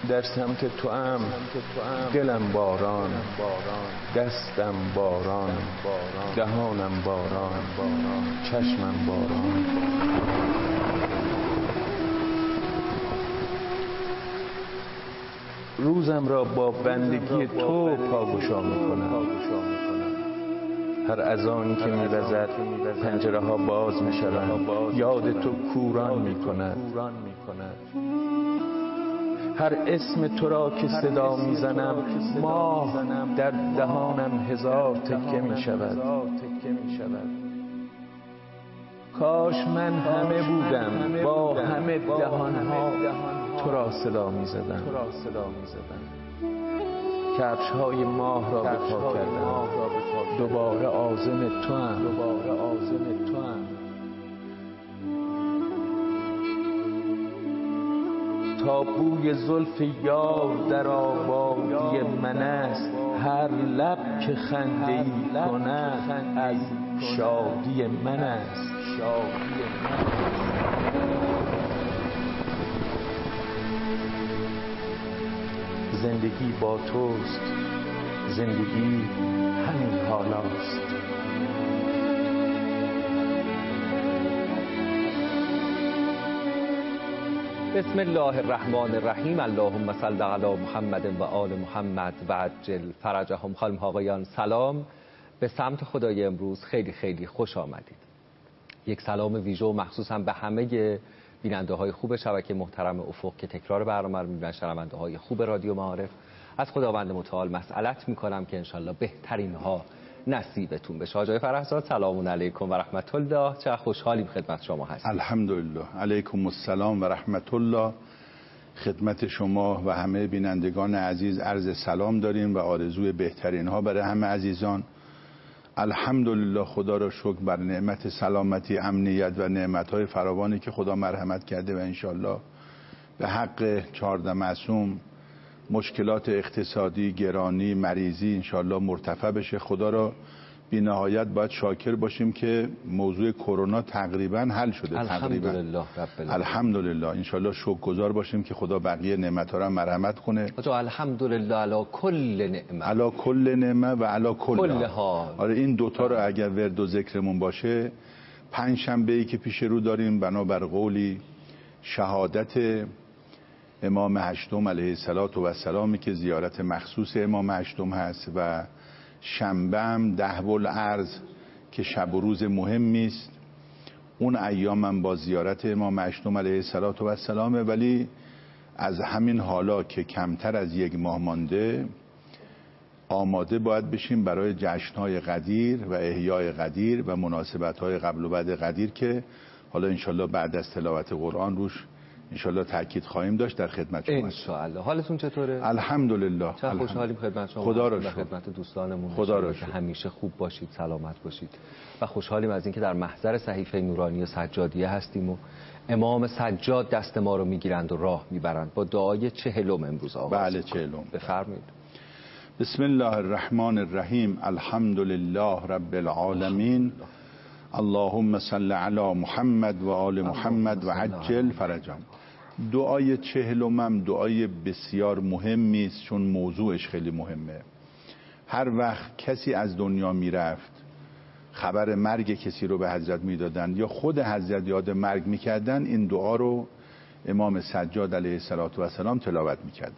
در سمت تو ام دلم باران، دستم باران، دهانم باران، چشمم باران. روزم را با بندگی تو پاگشا میکنم. هر اذانی که میوزد پنجره ها باز میشوند، یاد تو کوران میکند. هر اسم تو را که صدا میزنم، ماه در دهانم هزار تکه میشود. کاش من همه بودم، با همه دهانها تو را صدا میزدم. کفش های ماه را به پا کردم، دوباره عازم تو ام. تا بوی زلف یار در آبادی من است، هر لب که خنده ای کند از شادی من است. زندگی با توست، زندگی همین حالاست. بسم الله الرحمن الرحیم. اللهم صل علی محمد و آل محمد و عجل فرجهم. خانم آقایان سلام. به سمت خدای امروز خیلی خیلی خوش آمدید. یک سلام ویژه و مخصوص هم به همه بیننده های خوب شبکه محترم افق که تکرار برنامه رو میبینن، شنونده های خوب رادیو معارف. از خداوند متعال مسئلت میکنم که انشالله بهترین ها نصیبتون بشه. آقای فرحزاد سلام علیکم و رحمت الله. چه خوشحالیم خدمت شما هستیم. الحمدلله. علیکم السلام و رحمت الله. خدمت شما و همه بینندگان عزیز عرض سلام داریم و آرزوی بهترین ها برای همه عزیزان. الحمدلله، خدا را شکر بر نعمت سلامتی، امنیت و نعمت‌های فراوانی که خدا مرحمت کرده و انشالله به حق 14 معصوم مشکلات اقتصادی، گرانی، مریضی انشالله مرتفع بشه. خدا را بی نهایت باید شاکر باشیم که موضوع کرونا تقریبا حل شده. الحمدلله رب العالمین. الحمدلله. انشالله شکرگزار باشیم که خدا بقیه نعمت‌ها را مرحمت کنه. الحمدلله علی کل نعمه، علی کل نعمه و علی کل حال. آره، این دوتا رو اگر ورد و ذکرمون باشه، پنجشنبه‌ای که پیش رو داریم بنابر قولی شهادت امام هشتم علیه السلام که زیارت مخصوص امام هشتم هست و شنبه هم دهب الارض که شب و روز مهمی است. اون ایام هم با زیارت امام هشتم علیه السلام، ولی از همین حالا که کمتر از یک ماه مانده آماده باید بشیم برای جشن‌های قدیر و احیای قدیر و مناسبت‌های قبل و بعد قدیر که حالا انشالله بعد از تلاوت قرآن روش انشالله تاکید خواهیم داشت. در خدمت شما انشالله. حالتون چطوره؟ الحمدلله. چه خوشحالیم خدمت شما. خدا را شکر. خدمت دوستانمون. خدا را شکر. همیشه خوب باشید، سلامت باشید و خوشحالیم از اینکه در محضر صحیفه نورانی سجادیه هستیم و امام سجاد دست ما رو میگیرند و راه میبرند. با دعای 40 امروز آغاز. بله 40. بفرمایید. بسم الله الرحمن الرحیم. الحمدلله رب العالمین. اللهم صل علی محمد و آل محمد و عجل فرجهم. دعای 40 دعای بسیار مهمی است، چون موضوعش خیلی مهمه. هر وقت کسی از دنیا میرفت، خبر مرگ کسی رو به حضرت میدادن یا خود حضرت یاد مرگ میکردن، این دعا رو امام سجاد علیه السلام تلاوت میکردن.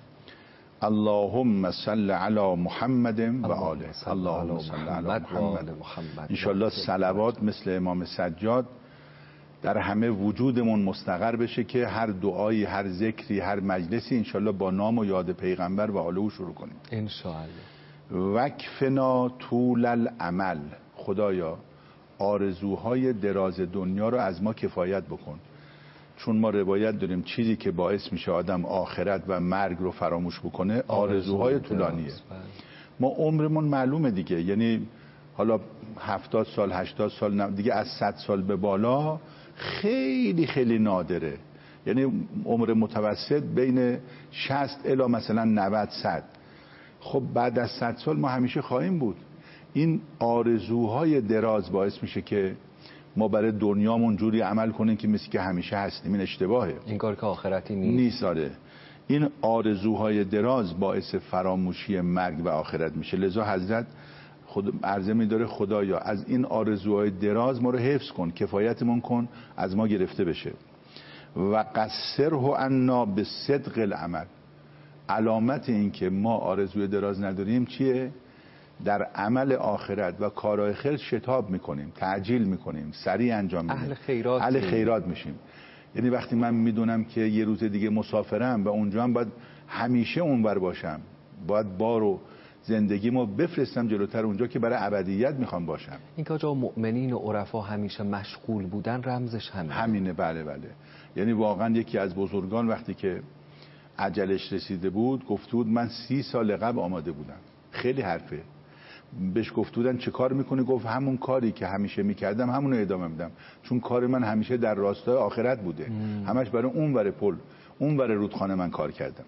اللهم صل علی محمد و آله. اللهم صل علی محمد. انشالله صلوات مثل امام سجاد در همه وجودمون مستقر بشه که هر دعایی، هر ذکری، هر مجلسی انشالله با نام و یاد پیغمبر و آله او شروع کنیم انشالله. وکفنا طول الامل. خدایا آرزوهای دراز دنیا رو از ما کفایت بکن، چون ما روایت داریم چیزی که باعث میشه آدم آخرت و مرگ رو فراموش بکنه آرزوهای طولانیه. ما عمرمون معلومه دیگه، یعنی حالا 70 سال 80 سال دیگه، از 100 سال به بالا خیلی خیلی نادره. یعنی عمر متوسط بین 60 الی مثلا 90 100. خب بعد از 100 سال ما همیشه خواهیم بود. این آرزوهای دراز باعث میشه که ما برای دنیامون جوری عمل کنیم که مثل که همیشه هستیم. این اشتباهه. این کار که آخرتی نیست. آره. این آرزوهای دراز باعث فراموشی مرگ و آخرت میشه. لذا حضرت عرضه می‌داره خدایا از این آرزوهای دراز ما رو حفظ کن، کفایتمون کن از ما گرفته بشه. و قصره عنا بصدق العمل. علامت این که ما آرزوی دراز نداریم چیه؟ در عمل آخرت و کارهای خیر شتاب میکنیم، تعجیل میکنیم، سریع انجام میدیم، اهل خیرات میشیم. یعنی وقتی من میدونم که یه روز دیگه مسافرم و اونجا هم باید همیشه اونور باشم، باید بارو زندگیمو بفرستم جلوتر اونجا که برای ابدیت میخوام باشم. این که جا مؤمنین و عرفا همیشه مشغول بودن رمزش همینه. بله. یعنی واقعا یکی از بزرگان وقتی که اجلش رسیده بود گفت بود من 30 سال قبل آماده بودم. خیلی حرفه. بهش گفت بودن چه کار میکنی؟ گفت همون کاری که همیشه میکردم همون رو ادامه میدم، چون کار من همیشه در راستای آخرت بوده. همش برای اون ور پل، اون ور رودخانه من کار کردم.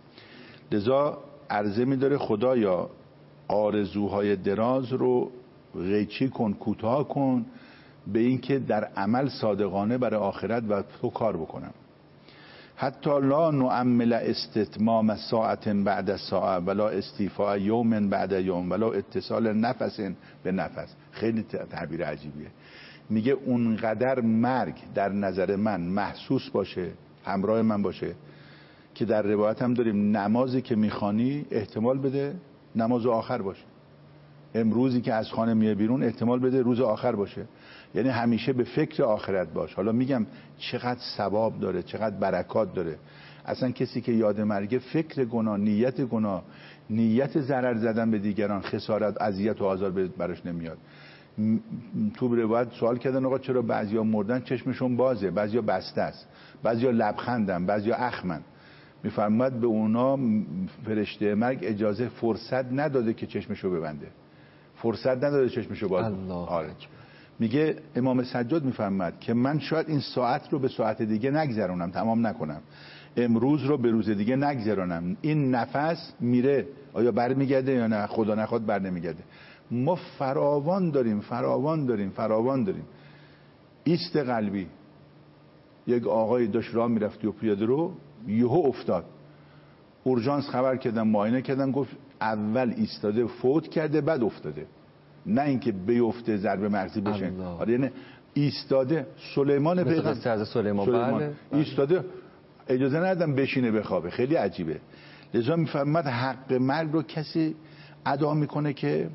لذا عرضه میداره خدایا آرزوهای دراز رو قیچی کن، کوتاه کن، به این که در عمل صادقانه برای آخرت و تو کار بکنم. حتی لا نعمل استتمام ساعت بعد ساعه ولا استیفاء یوم بعد یوم ولا اتصال نفس به نفس. خیلی تعبیر عجیبیه. میگه اونقدر مرگ در نظر من محسوس باشه، همراه من باشه، که در روایت هم داریم نمازی که میخوانی احتمال بده نماز آخر باشه، امروزی که از خانه میه بیرون احتمال بده روز آخر باشه. یعنی همیشه به فکر آخرت باش. حالا میگم چقدر ثواب داره، چقدر برکات داره. اصلا کسی که یاد مرگه فکر گناه، نیت ضرر زدن به دیگران، خسارت، اذیت و آزار براش نمیاد. تو روایت سوال کردن آقا چرا بعضیا مردن چشمشون بازه، بعضیا بسته است، بعضیا لبخندن، بعضیا اخمن. میفرماد به اونا فرشته مرگ اجازه فرصت نداده که چشمشو ببنده، فرصت نداده چشمشو باز. آره. میگه امام سجاد میفرماد که من شاید این ساعت رو به ساعت دیگه نگذرونم، تمام نکنم، امروز رو به روز دیگه نگذرونم، این نفس میره آیا برمیگرده یا نه؟ خدا نخواد بر نمیگرده. ما فراوان داریم. ایست قلبی. یک آقای داشت راه میرفت و پیاده رو یهو افتاد، اورژانس خبر کردن، معاینه کردن، گفت اول ایستاده فوت کرده بعد افتاده، نه اینکه بیفته ضربه مغزی بشه. آره یعنی ایستاده. سلیمان پیغمبر ایستاده، اجازه ندادن بشینه بخوابه. خیلی عجیبه. لذا میفهمد حق مرگ رو کسی ادا میکنه که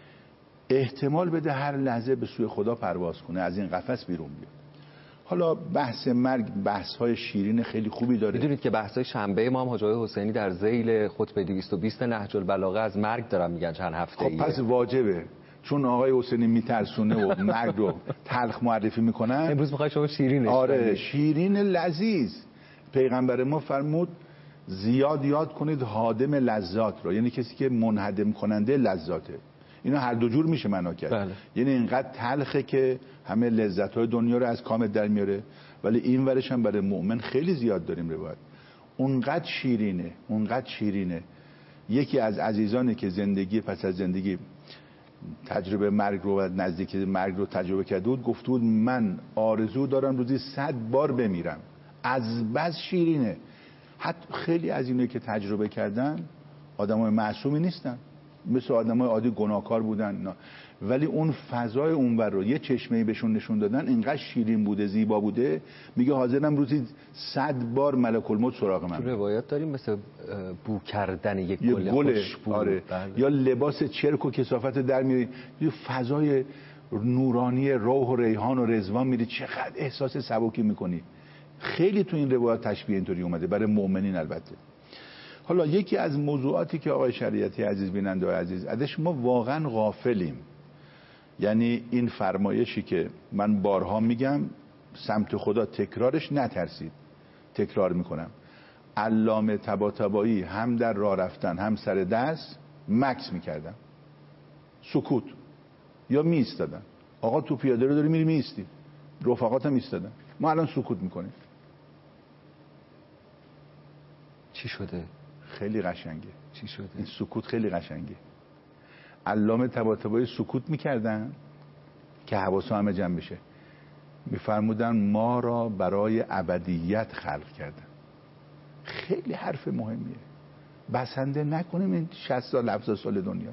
احتمال بده هر لحظه به سوی خدا پرواز کنه، از این قفس بیرون بیاد. حالا بحث مرگ بحث‌های شیرین خیلی خوبی داره. میدونید که بحث‌های شنبه امام حاج آقای حسینی در ذیل خطبه 220 نهج البلاغه از مرگ دارن میگن چند هفته‌ایه. خب پس واجبه، چون آقای حسینی میترسونه و مرگ رو تلخ معرفی میکنن. امروز میخوای شما شیرینش آره شیرین لذیذ. پیغمبر ما فرمود زیاد یاد کنید هادم لذات رو، یعنی کسی که منهدم کننده لذاته. اینا هر دو جور میشه معنا کرد. بله. یعنی اینقدر تلخه که همه لذت‌های دنیا رو از کامت در میاره، ولی این ورش هم برای مؤمن خیلی زیاد داریم روایت. اونقدر شیرینه. یکی از عزیزانی که زندگی پس از زندگی تجربه مرگ رو و نزدیکی مرگ رو تجربه کرده بود گفت بود من آرزو دارم روزی 100 بار بمیرم، از بس شیرینه. حتی خیلی از اینایی که تجربه کردن آدمای معصومی نیستن، مثل آدمای عادی گناهکار بودن، ولی اون فضای اونور رو یه چشمه‌ای بهشون نشون دادن، اینقدر شیرین بوده، زیبا بوده. میگه حاضرم روزی 100 بار ملک الموت سراغ من. تو روایات داریم مثل بو کردن یک گل خوشبو. آره. یا لباس چرک و کثافت در میری، یه فضای نورانی روح و ریحان و رضوان میری، چقدر احساس سبکی میکنی. خیلی تو این روایات تشبیه اینطوری اومده برای مؤمنین. البته حالا یکی از موضوعاتی که آقای شریعتی عزیز بیننده عزیز ازش ما واقعا غافلیم، یعنی این فرمایشی که من بارها میگم سمت خدا تکرارش نترسید، تکرار میکنم. علامه طباطبایی هم در راه رفتن هم سر دست مکث میکردن، سکوت، یا میایستادن. آقا تو پیاده رو داری میری میایستی، رفقاتم ایستادن، ما الان سکوت میکنیم. چی شده؟ خیلی قشنگه. چی شده؟ این سکوت خیلی قشنگه. علامه طباطبایی سکوت میکردن که حواسا همه جمع بشه. میفرمودن ما را برای ابدیت خلق کردن. خیلی حرف مهمیه. بسنده نکنیم این 60 سال 70 سال دنیا.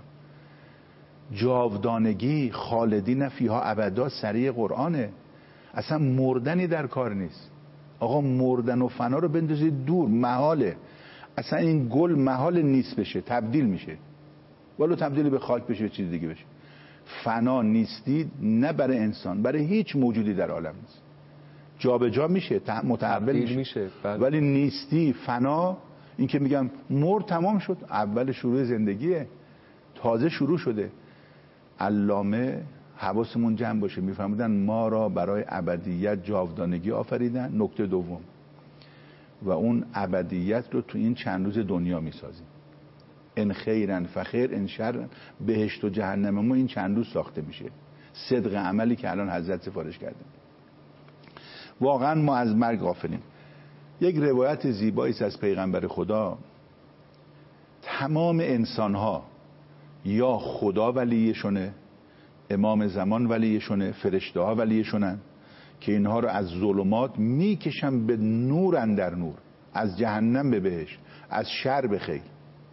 جاودانگی خالدین فیها ابدا سریع قرآنه. اصلا مردنی در کار نیست. آقا مردن و فنا رو بندازید دور، محاله. اصلا این گل محال نیست بشه، تبدیل میشه، ولو تبدیل به خاک بشه، چیز دیگه بشه. فنا نیستی نه برای انسان، برای هیچ موجودی در عالم نیست. جابجا میشه، متحول میشه. ولی نیستی، فنا، این که میگم مرد تمام شد، اول شروع زندگیه، تازه شروع شده. علامه حواسمون جمع باشه، میفهمیدن ما را برای ابدیت جاودانگی آفریدن. نکته دوم، و اون ابدیت رو تو این چند روز دنیا میسازیم. ان خیرن فخیر، ان شرن بهشت و جهنم ما این چند روز ساخته میشه. صدق عملی که الان حضرت سفارش کرده. واقعا ما از مرگ غافلیم. یک روایت زیبایی است از پیغمبر خدا. تمام انسان‌ها یا خدا ولیشونه، امام زمان ولیشونه، فرشته‌ها ولیشونن که اینها رو از ظلمات میکشن به نور اندر نور، از جهنم به بهشت، از شر به خیر.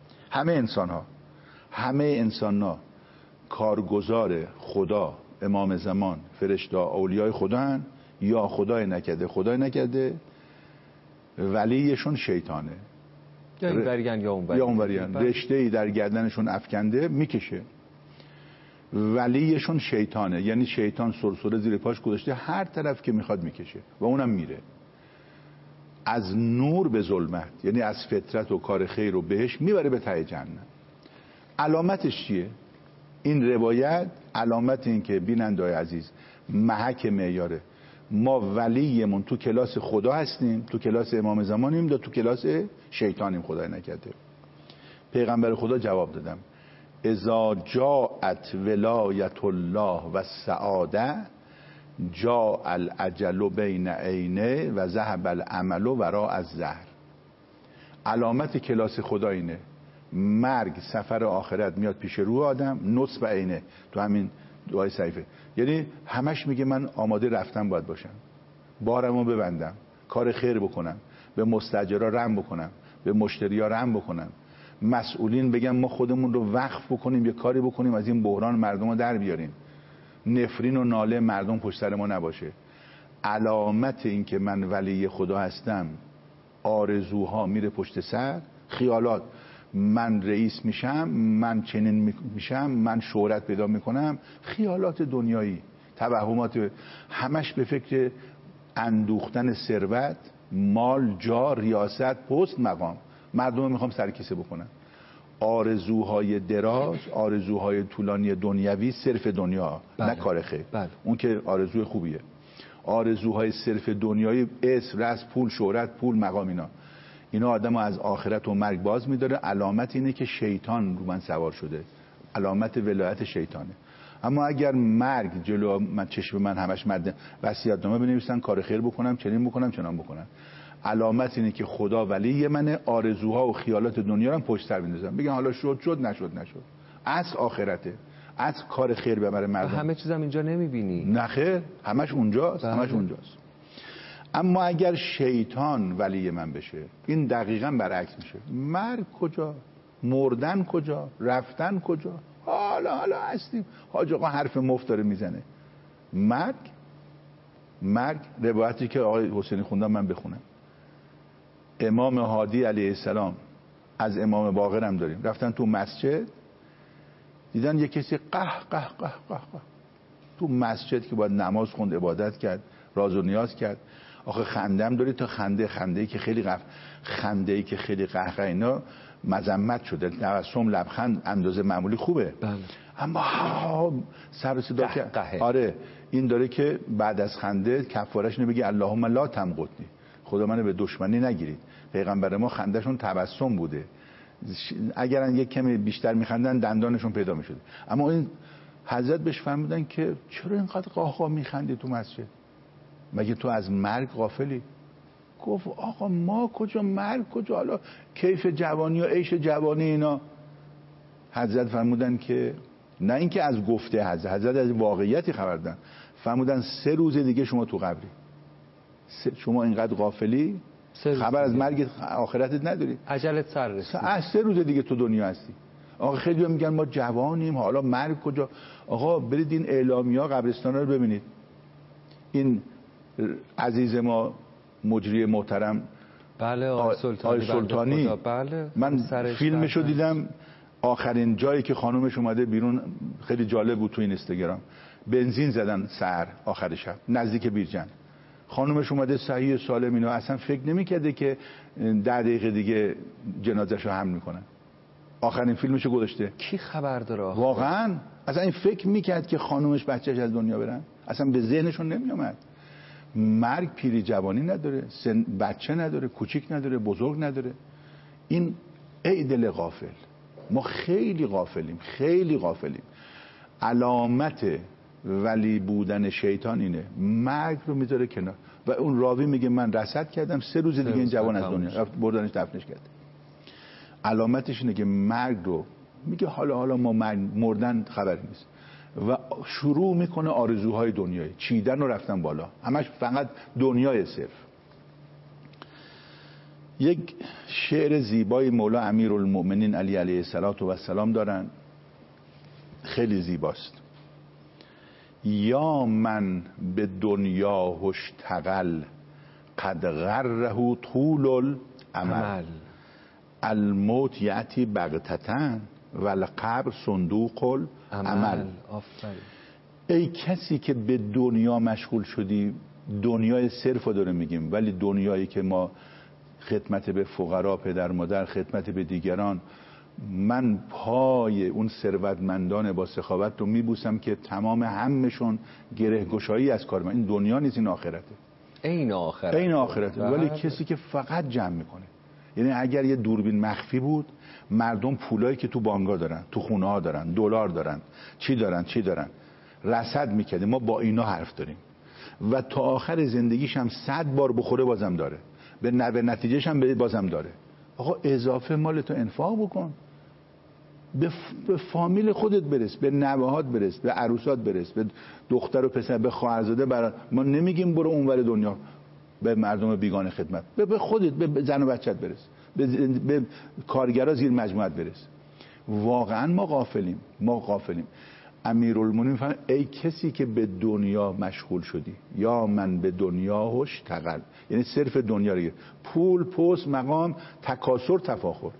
همه انسان‌ها کارگزار خدا، امام زمان، فرشته‌ها، اولیای خدا هن، یا خدای نکرده ولیشون شیطانه، یا این ورین یا اون ورین. رشته‌ای در گردنشون افکنده میکشه. ولیشون شیطانه، یعنی شیطان سرسره زیر پاش گذاشته، هر طرف که میخواد میکشه و اونم میره. از نور به ظلمت، یعنی از فطرت و کار خیر و بهش میبره به ته جهنم. علامتش چیه؟ این روایت علامت این که بیننده‌های عزیز محک معیاره. ما ولیمون تو کلاس خدا هستیم، تو کلاس امام زمانیم، یا تو کلاس شیطانیم خدای نکرده. پیغمبر خدا جواب دادم اذا جاءت ولایت الله و السعاده جاء العجل بین عینه و ذهب العمل وراء الظهر. علامت کلاس خدا اینه، مرگ سفر آخرت میاد پیش رو آدم، نصب عینه، تو همین دعای صحیفه، یعنی همش میگه من آماده رفتن باید باشم، بارمو ببندم، کار خیر بکنم، به مستاجرها رحم بکنم، به مشتریا رحم بکنم، مسئولین بگم ما خودمون رو وقف بکنیم، یه کاری بکنیم از این بحران مردم رو در بیاریم، نفرین و ناله مردم پشت سر ما نباشه. علامت این که من ولی خدا هستم، آرزوها میره پشت سر، خیالات، من رئیس میشم، من چنین میشم، من شهرت پیدا میکنم، خیالات دنیایی، توهمات، همش به فکر اندوختن ثروت، مال، جا، ریاست، پست، مقام. مردم میخوام سرکیسه بکنن. آرزوهای دراز، آرزوهای طولانی دنیوی، صرف دنیا، نه کار خیر. اون که آرزوی خوبیه. آرزوهای صرف دنیایی، اسم، رزق، پول، شهرت، پول، مقام، اینا آدمو از آخرت و مرگ باز میداره. علامت اینه که شیطان رو من سوار شده، علامت ولایت شیطانه. اما اگر مرگ جلو من، چشم من همش مد وصیت‌نامه بنویسن، کار خیر بکنم، چنین بکنم، چنان بکنم، علامت اینه که خدا ولی منه. آرزوها و خیالات دنیا رو پشت سر میندازم، بگم حالا شد نشد. اصل آخرته، اصل کار خیر ببره مردم. همه چیزم اینجا نمیبینی؟ نه خیر، همش اونجاست. اما اگر شیطان ولی من بشه، این دقیقاً برعکس میشه. مرگ کجا؟ مردن کجا؟ رفتن کجا؟ حالا هستیم. حاج آقا حرف مفت داره میزنه. مرگ روایتی که آقای حسینی خوندن من بخونم. امام هادی علیه السلام، از امام باقر هم داریم، رفتن تو مسجد، دیدن یه کسی قه تو مسجد که باید نماز خوند، عبادت کرد، راز و نیاز کرد. آخه خندم داری تا خنده‌ای که خیلی قهقه اینا مذمت شده. تبسم، لبخند اندازه معمولی خوبه. اما سر و صدا کرد. آره، این داره که بعد از خنده کفارش نمیگه اللهم لا تمقتنی، خدا منو به دشمنی نگیرید. پیغمبر ما خندهشون تبسم بوده، اگرن یک کمی بیشتر میخندن دندانشون پیدا میشد. اما این حضرت بهش فرمودن که چرا اینقدر قاقا میخندی تو مسجد؟ مگه تو از مرگ غافلی؟ گفت آقا ما کجا، مرگ کجا، حالا کیف جوانی و عیش جوانی اینا. حضرت فرمودن که نه اینکه از گفته حضرت از واقعیتی خبر دادن. فرمودن 3 روز دیگه شما تو قبری. شما اینقدر غافلی خبر از مرگ آخرتت نداری، عجلت سر رسید، 3 روز دیگه تو دنیا هستی. آقا خیلی میگن ما جوانیم حالا مرگ کجا. آقا برید این اعلامیه‌ها قبرستانا رو ببینید. این عزیز ما مجری محترم بله آقای سلطانی بله من فیلمشو دیدم، آخرین جایی که خانومش اومده بیرون خیلی جالب بود تو این اینستاگرام، بنزین زدن سحر آخر شب نزدیک بیرجند، خانومش اومده صحیح سالم، اینا اصلا فکر نمی‌کرده که 10 دقیقه دیگه جنازه‌شو حمل میکنن. آخرین فیلمشو گذاشته. کی خبر داره واقعا اصلا این فکر میکرد که خانومش بچه‌ش از دنیا برن؟ اصلا به ذهنشون نمیومد. مرگ پیری جوانی نداره، بچه نداره، کوچیک نداره، بزرگ نداره. این ای دل غافل، ما خیلی غافلیم، خیلی غافلیم. علامت ولی بودن شیطان اینه، مرگ رو میذاره کنار و اون راوی میگه من رصد کردم 3 روز دیگه این جوان از دنیا رفت، بردنش دفنش کرد. علامتش اینه که مرگ رو میگه حالا ما مردن خبری نیست و شروع میکنه آرزوهای دنیایی، چیدن و رفتن بالا، همش فقط دنیای صرف. یک شعر زیبای مولا امیرالمؤمنین علی علیه السلام دارن، خیلی زیباست. یا من به دنیا هشتغل قد غره طول الامل، الموت یأتی بغتتن و القبر صندوق العمل. ای کسی که به دنیا مشغول شدی، دنیای صرف رو داره میگیم، ولی دنیایی که ما خدمت به فقرا، پدر مادر، خدمت به دیگران، من پای اون ثروتمندان با سخاوت رو میبوسم که تمام همشون گره گشایی از کار من. این دنیا نیست، این آخرته. این آخرته. ولی کسی که فقط جمع میکنه، یعنی اگر یه دوربین مخفی بود، مردم پولایی که تو بانک‌ها دارن، تو خونه ها دارن، دلار دارن، چی دارن رصد میکرده. ما با اینا حرف داریم و تا آخر زندگیش هم 100 بار بخوره بازم داره، به نتیجهش هم بازم داره. آقا اضافه مال تو انفاق بکن، به فامیل خودت برس، به نوهات برس، به عروسات برس، به دختر و پسر، به خواهرزاده. ما نمیگیم برو اونور دنیا به مردم بیگانه خدمت، به خودت، به زن و بچت برس، به کارگرا زیر مجموعت برس. واقعا ما غافلیم. امیرالمومنین میفهمه ای کسی که به دنیا مشغول شدی، یا من به دنیا هشتغل، یعنی صرف دنیا رو، پول، پست، مقام، تکاسر، تفاخر.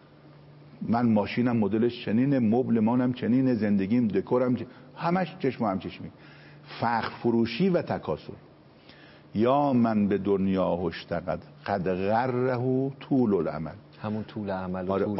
من ماشینم مدلش چنینه، مبل مانم چنینه، زندگیم، دکورم همش چشم و همچشمی، فخر فروشی و تکاسر. یا من به دنیا هشتغل قد غره طول الامل، همون طول عمل و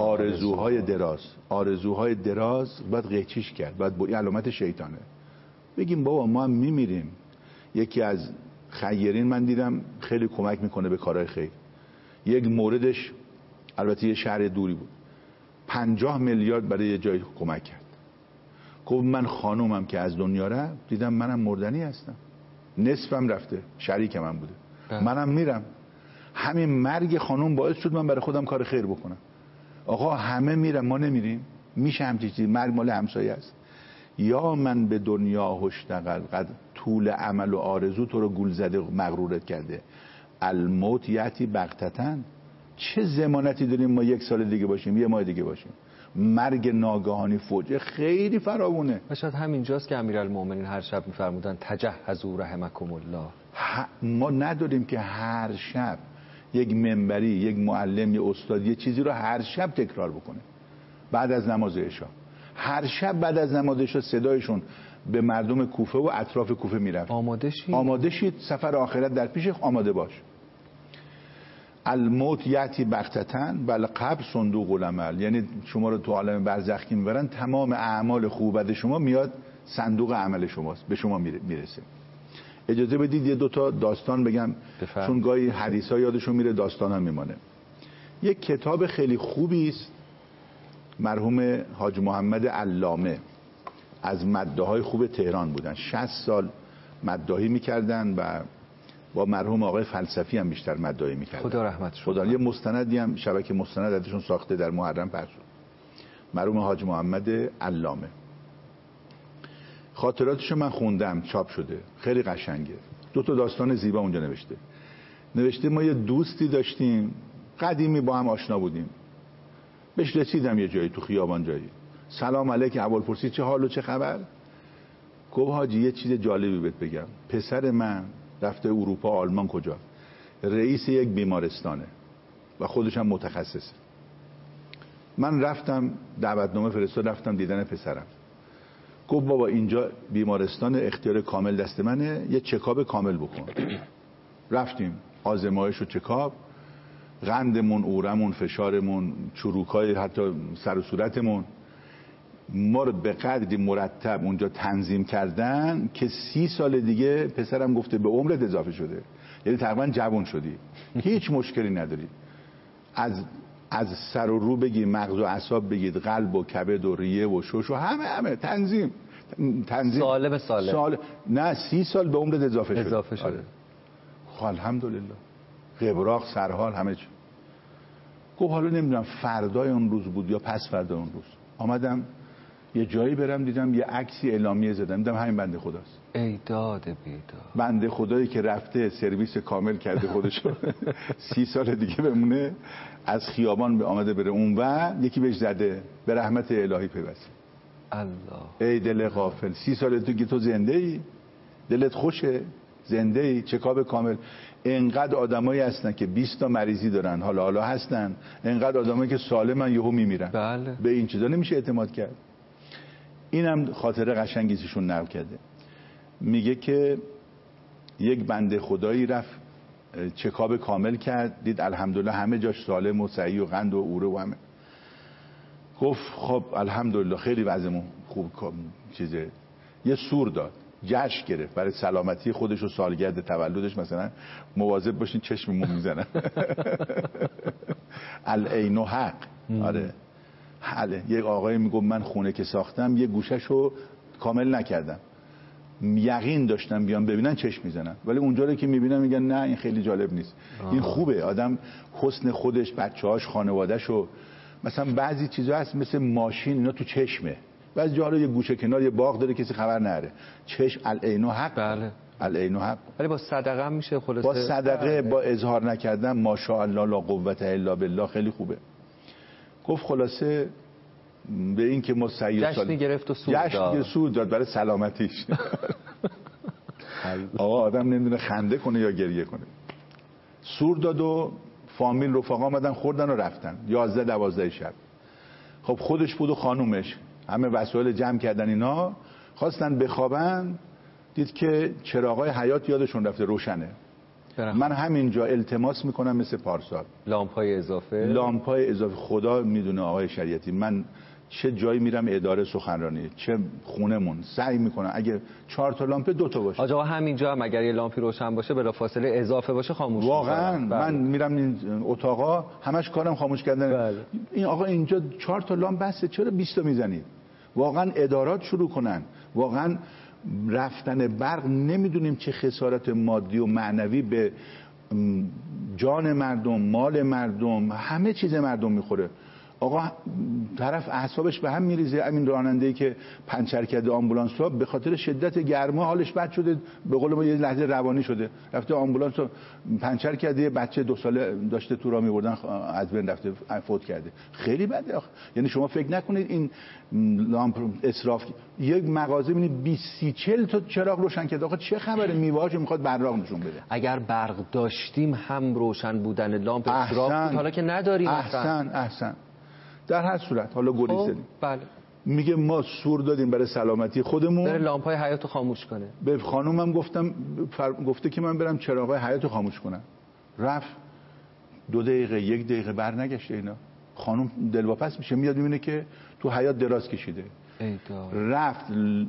آرزوهای دراز باید قیچیش کرد، باید این علامت شیطانه. بگیم بابا ما هم میمیریم. یکی از خیرین من دیدم خیلی کمک میکنه به کارهای خیر، یک موردش البته یه شهر دوری بود، 50 میلیارد برای یه جای کمک کرد. گفت من خانومم که از دنیا رفت، دیدم منم مردنی هستم، نصفم رفته، شریک من بوده، منم میرم. همین مرگ خانوم باعث شد من برای خودم کار خیر بکنم. آقا همه میرم، ما نمیریم؟ میشه همچین چیزی؟ مرگ مال همسایه است. یا من به دنیا هشتغل قد طول عمل و آرزو تو رو گول زده و مغرورت کرده، الموت یأتی بغتتن. چه ضمانتی داریم ما 1 سال دیگه باشیم، 1 ماه دیگه باشیم؟ مرگ ناگهانی فوجه خیلی فراوونه. و شاید همینجاست که امیرالمومنین هر شب میفرمودن تجهزوا رحمکم الله. ما نداریم که هر شب یک منبری، یک معلم، یک استاد یه چیزی رو هر شب تکرار بکنه بعد از نماز عشا. هر شب بعد از نماز عشا صدایشون به مردم کوفه و اطراف کوفه میرفت. آماده شید، سفر آخرت در پیش، آماده باش. الموت یأتی بغتتن و القبر صندوق العمل، یعنی شما رو تو عالم برزخ که میبرن، تمام اعمال خوب بد شما میاد صندوق عمل شماست، به شما میرسه. اجازه بدید 2 تا داستان بگم، چون گاهی حدیث ها یادشون میره، داستان ها میمانه. یک کتاب خیلی خوبی است، مرحوم حاج محمد علامه از مداح های خوب تهران بودن، 60 سال مداحی میکردن و با مرحوم آقای فلسفی هم بیشتر مداحی میکردن. خدا رحمتش کنه. یه مستندی هم شبکه مستند ازشون ساخته، در محرم پخش شد. مرحوم حاج محمد علامه، خاطراتشو من خوندم، چاپ شده، خیلی قشنگه. 2 تا داستان زیبا اونجا نوشته. نوشته ما یه دوستی داشتیم قدیمی با هم آشنا بودیم، بهش رسیدم یه جایی تو خیابان جایی، سلام علیک، اول پرسید چه حال و چه خبر. گفت حاجی یه چیز جالبی بهت بگم، پسر من رفته اروپا، آلمان، کجا، رئیس یک بیمارستانه و خودش هم متخصصه. من رفتم دعوتنامه فرستادم، رفتم دیدن پسرم. گفت بابا اینجا بیمارستان، اختیار کامل دست منه، یه چکاب کامل بکن. رفتیم آزمایش و چکاب، قندمون، اورمون، فشارمون، چروکای حتی سر و صورتمون، ما رو به قدری مرتب اونجا تنظیم کردن که 30 سال دیگه پسرم گفته به عمرت اضافه شده، یعنی تقریبا جوان شدی، هیچ مشکلی نداری. از سر و رو بگید، مغز و اعصاب بگید، قلب و کبد و ریه و شش و همه تنظیم سالم. نه 30 سال به عمرت اضافه شده. خب الحمدلله، قبراق، سرحال، همه چی. گفت حالا نمیدونم فردای اون روز بود یا پس فردای اون روز، آمدم یه جایی برم دیدم یه عکسی اعلامیه زدم، دیدم همین بنده خداست. ای داد بیداد، بنده خدایی که رفته سرویس کامل کرده خودشو 30 سال دیگه بمونه، از خیابان به آمده بره اون و یکی بهش زده به رحمت الهی پیوسته. الله، ای دل غافل، 30 سال تو زنده ای، دلت خوشه، زنده ای، چکاب کامل. انقدر آدمایی هستن که 20 تا مریضی دارن حالا هستن، انقدر آدمایی که سالمن یهو میمیرن. بله. به این چیزا نمیشه اعتماد کرد. اینم خاطره قشنگیشون نقل کرده، میگه که یک بنده خدایی رفت چکاب کامل کرد، دید الحمدلله همه جاش سالم و صحیح و قند و اوره و همه. گفت خب الحمدلله خیلی وضعمون خوب چیزه. یه سور داد، جشن گرفت برای سلامتی خودش و سالگرد تولدش، مثلا مواظب باشین چشممون میزنن. العین حق. آره حله. یک آقای میگفت من خونه که ساختم یه گوشهشو کامل نکردم، یقین داشتم بیان ببینن چشم میزنن، ولی اونجا رو که میبینن میگن نه این خیلی جالب نیست. این خوبه، آدم حسن خودش، بچه‌هاش، خانواده‌شو، مثلا بعضی چیزا هست مثل ماشین اینا تو چشمه، بعضی جاها یه گوشه کنار یه باغ داره کسی خبر نره. چشم العین حق. بله العین حق. ولی با صدقه هم میشه خلاصه، با صدقه، با اظهار نکردن ماشاءالله لا قوت الا بالله خیلی خوبه. گفت خلاصه به این که ما جشن گرفت و سود داد برای سلامتیش. آقا آدم نمیدونه خنده کنه یا گریه کنه. سور داد و فامیل رفقا آمدن خوردن و رفتن 11-12 شب. خب خودش بود و خانومش همه وسایل جمع کردن، اینا خواستن بخوابن، دید که چراغای حیاط یادشون رفته روشنه. من همینجا التماس میکنم مثل پارسال لامپای اضافه. خدا میدونه آقای شریعتی، من چه جایی میرم اداره سخنرانی، چه خونمون، سعی میکنم اگه 4 تا لامپ 2 تا باشه. آقا همینجا هم اگر یه لامپی روشن باشه بلافاصله اضافه باشه خاموش واقعا من میرم این اتاقا همش کارم خاموش کردن. این آقا اینجا 4 تا لامپ بسه، چرا 20 تا میزنید؟ واقعا ادارات شروع کنن. واقعا رفتن برق نمیدونیم چه خسارت مادی و معنوی به جان مردم، مال مردم، همه چیز مردم میخوره. آقا طرف اعصابش به هم میریزه. همین راننده‌ای که پنچر کرده آمبولانس رو به خاطر شدت گرما حالش بد شده، به قول ما یه لحظه روانی شده، رفته آمبولانس رو پنچر کرده، یه بچه 2 ساله داشته تو راه میبردن از بین رفته فوت کرده. خیلی بده آخه. یعنی شما فکر نکنید این لامپ اسراف. یک مغازه ببینید 20-40 تا چراغ روشن کرده. آقا چه خبره؟ میوه‌اشو میخواد براق نشون بده. اگر برق داشتیم هم روشن بودن لامپ اسراف بود، حالا که نداریم. احسن. در هر صورت حالا گریز دادیم. بله. میگه ما سور دادیم برای سلامتی خودمون، بره لامپای حیاطو خاموش کنه. به خانومم گفته که من برم چراغای حیاطو خاموش کنم. رفت 2 دقیقه 1 دقیقه برنگشته اینا. خانوم دلواپس میشه، میاد میبینه که تو حیاط دراز کشیده. رفت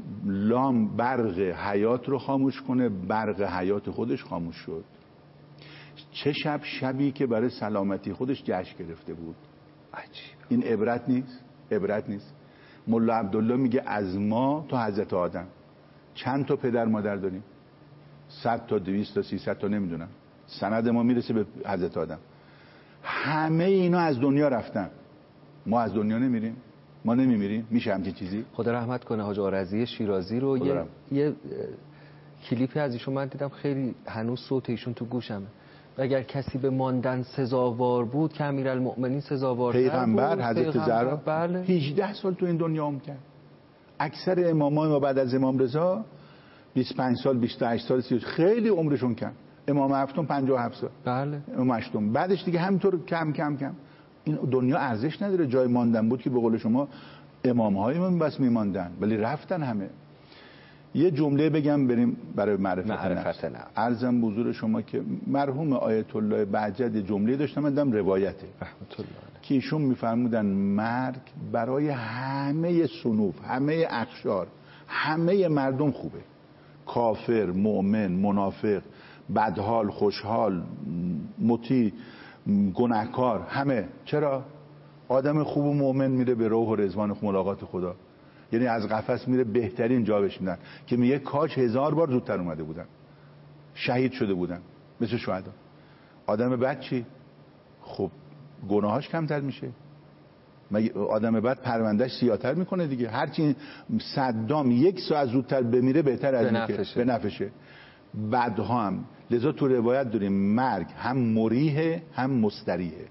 برق حیاط رو خاموش کنه، برق حیاط خودش خاموش شد. چه شبی که برای سلامتی خودش جشن گرفته بود. عجیب. این عبرت نیست. ملا عبدالله میگه از ما تا حضرت آدم چند تا پدر مادر داریم؟ 100 تا 200 تا 300 تا نمیدونم. سند ما میرسه به حضرت آدم. همه اینا از دنیا رفتن، ما از دنیا نمیریم، ما نمیمیریم. میشه همچین چیزی؟ خدا رحمت کنه حاج آرزی شیرازی رو. یه کلیپی از ایشون من دیدم، خیلی هنوز صوت ایشون تو گوشمه. اگر کسی به ماندن سزاوار بود که امیرالمؤمنین سزاوارتر بود. پیغمبر حضرت زهرا بله. 18 سال تو این دنیا عمر کرد. اکثر امامان ما بعد از امام رضا 25 سال 28 سال 30 خیلی عمرشون کم. امام هفتم 57 سال. بله. امام هشتم بعدش دیگه همینطور کم کم کم. این دنیا ارزش نداره. جای ماندن بود که به قول شما امام‌هایمون بس میماندن ولی رفتن همه. یه جمله بگم بریم برای معرفت نفس. عرضم به حضور شما که مرحوم آیت الله بهجت جمله داشتم دیدم روایته رحمت الله که ایشون میفرمودن مرگ برای همه صنوف، همه اقشار، همه مردم خوبه. کافر، مؤمن، منافق، بدحال، خوشحال، مطیع، گناهکار، همه. چرا؟ آدم خوب و مؤمن میره به روح و رضوان ملاقات خدا، یعنی از قفس میره بهترین جا بهش میدن که میگه کاش 1000 بار زودتر اومده بودن، شهید شده بودن مثل شهدا. آدم بد چی؟ خب گناهاش کمتر میشه. مگه آدم بد پروندهش سیاتر میکنه دیگه. هرچی صدام 1 ساعت زودتر بمیره بهتر از اینه که به نفشه. بدها هم لذا تو روایت داریم مرگ هم مریحه هم مستریحه.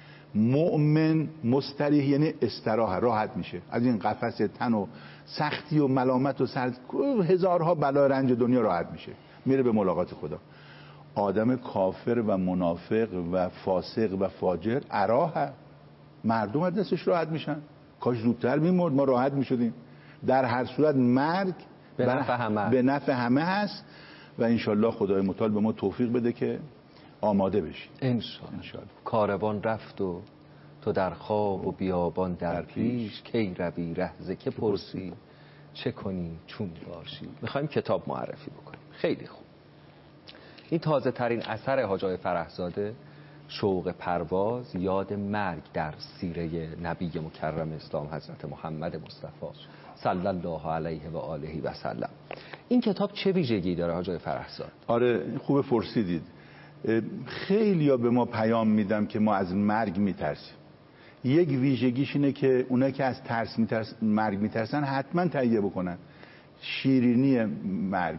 مؤمن مستریح یعنی استراحه، راحت میشه از این قفس تن و سختی و ملامت و هزارها بلا رنج دنیا، راحت میشه میره به ملاقات خدا. آدم کافر و منافق و فاسق و فاجر اراحه، مردم از دستش راحت میشن. کاش زودتر میمرد ما راحت میشدیم. در هر صورت مرگ به نفع همه هست و انشالله خدای متعال به ما توفیق بده که آماده بشیم. انشالله. کاروان رفت و تو در خواب و بیابان در پیش، کی روی رهزه که پرسی چه کنی چون باشی. میخوایم کتاب معرفی بکنیم. خیلی خوب. این تازه ترین اثر حاج آقای فرحزاده، شوق پرواز، یاد مرگ در سیره نبی مکرم اسلام حضرت محمد مصطفی صلی الله علیه و آله و سلم. این کتاب چه ویژگی داره حاج آقای فرحزاده؟ آره خوب پرسیدید. خیلیا به ما پیام میدم که ما از مرگ میترسیم. یک ویژگیش اینه که اونایی که از مرگ میترسن حتما تهیه بکنن. شیرینی مرگ،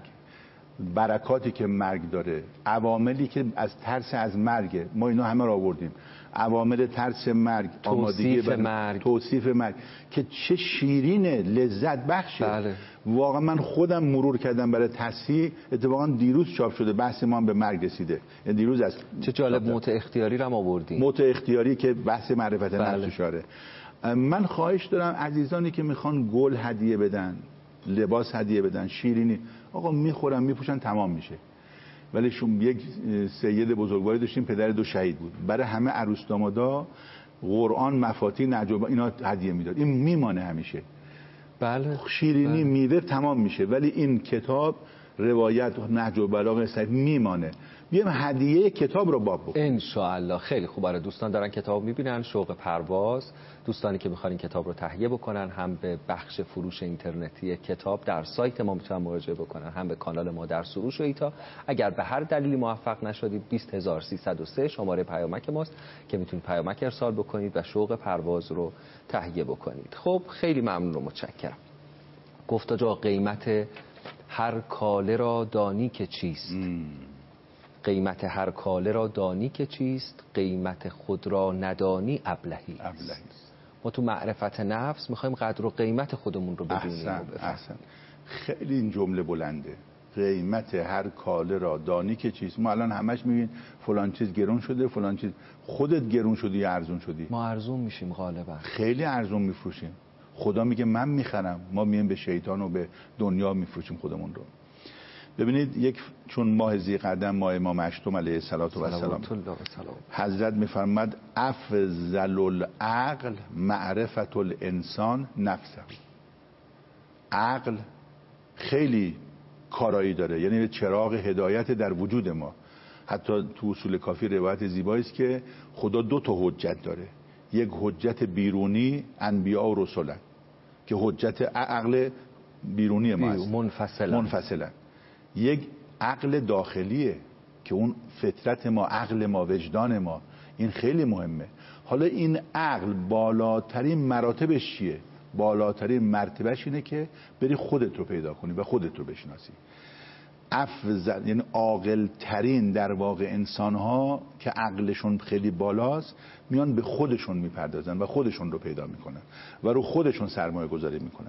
برکاتی که مرگ داره، عواملی که از ترس از مرگ ما اینا همه رو آوردیم. عوامل ترس مرگ، توصیف مرگ، توصیف مرگ که چه شیرینه، لذت بخشه. بله. واقعا من خودم مرور کردم برای تصحیح. اتفاقا دیروز چاپ شده، بحث ما هم به مرگ رسیده. دیروز از چه جالب موت اختیاری رو هم آوردیم. موت اختیاری که بحث معرفت نفس شاره. من خواهش دارم عزیزانی که میخوان گل هدیه بدن، لباس هدیه بدن، شیرینی، آقا میخورن میپوشن تمام میشه. ولی شما یک سید بزرگواری داشتیم پدر 2 شهید بود، برای همه عروس دامادا قرآن، مفاتیح، نجوم اینا هدیه میداد. این میمانه همیشه. بله. شیرینی بله. میوه تمام میشه ولی این کتاب روایت نهج البلاغه صحیح میمانه. بیایم هدیه کتاب رو باب بکنیم ان شاء الله. خیلی خوب. برای دوستان دارن کتاب میبینن، شوق پرواز، دوستانی که میخوان این کتاب رو تهیه بکنن هم به بخش فروش اینترنتی کتاب در سایت ما میتونن مراجعه بکنن، هم به کانال ما در سروش و ایتا. اگر به هر دلیلی موفق نشدید 20303 شماره پیامک ماست که میتونید پیامک ارسال بکنید و شوق پرواز رو تهیه بکنید. خب خیلی ممنون و متشکرم. گفت جا قیمت هر کاله را دانی که چیست. قیمت هر کاله را دانی که چیست، قیمت خود را ندانی ابلهی است. ما تو معرفت نفس میخوایم قدر و قیمت خودمون رو بدونیم. احسن. خیلی این جمله بلنده. قیمت هر کاله را دانی که چیست. ما الان همش میبینیم فلان چیز گرون شده، فلان چیز. خودت گرون شدی یا ارزون شدی؟ ما ارزون میشیم غالبا. خیلی ارزون میفروشیم. خدا میگه من میخرم، ما میایم به شیطان و به دنیا میفروشیم خودمون رو. ببینید چون ماه ذی‌قعده ماه امام هشتم علیه السلام، حضرت میفرماد افضل العقل معرفت الانسان نفسه. عقل خیلی کارایی داره، یعنی چراغ هدایت در وجود ما. حتی تو اصول کافی روایت زیبایی است که خدا 2 تا حجت داره. یک حجت بیرونی، انبیا و رسولن، که حجت عقل بیرونی ما است، منفصلا. یک عقل داخلیه که اون فطرت ما، عقل ما، وجدان ما. این خیلی مهمه. حالا این عقل بالاترین مراتبش چیه؟ بالاترین مرتبهش اینه که بری خودت رو پیدا کنی و خودت رو بشناسی. افضل، یعنی عاقل ترین در واقع انسان ها که عقلشون خیلی بالاست میان به خودشون میپردازن و خودشون رو پیدا میکنن و رو خودشون سرمایه گذاری میکنن.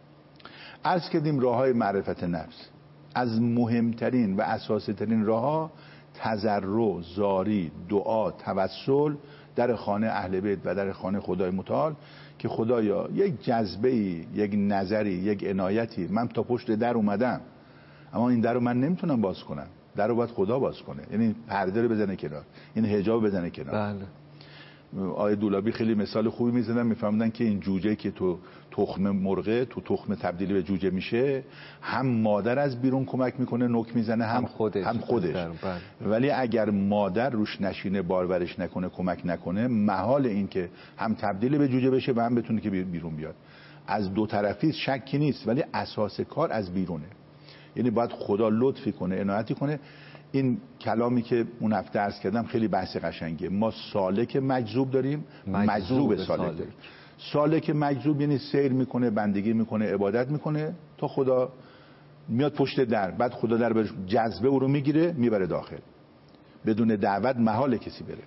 عرض کردیم راه های معرفت نفس، از مهمترین و اساسی ترین راه ها تضرع، زاری، دعا، توسل در خانه اهل بیت و در خانه خدای متعال که خدایا یک جذبه ای، یک نظری، یک عنایتی، من تا پشت در اومدم اما این در رو من نمیتونم باز کنم، در رو باید خدا باز کنه، یعنی پرده رو بزنه کنار، این حجاب بزنه کنار. بله. آیه دولابی خیلی مثال خوبی میزدن، میفهمدن که این جوجه که تو تخم مرغه، تو تخم تبدیل به جوجه میشه، هم مادر از بیرون کمک میکنه نوک میزنه، هم خودش. ولی اگر مادر روش نشینه، بارورش نکنه، کمک نکنه، محال این که هم تبدیل به جوجه بشه و هم بتونه که بیرون بیاد. از دو طرفی شکی نیست، ولی اساس کار از بیرونه. یعنی باید خدا لطفی کنه، عنایتی کنه. این کلامی که اون هفته عرض کردم خیلی بحث قشنگه. ما سالک مجذوب داریم، مجذوب سالک داریم. سالک مجذوب یعنی سیر میکنه، بندگی میکنه، عبادت میکنه تا خدا میاد پشت در، بعد خدا در بهش جذبه او رو میگیره میبره داخل، بدون دعوت محال کسی بره.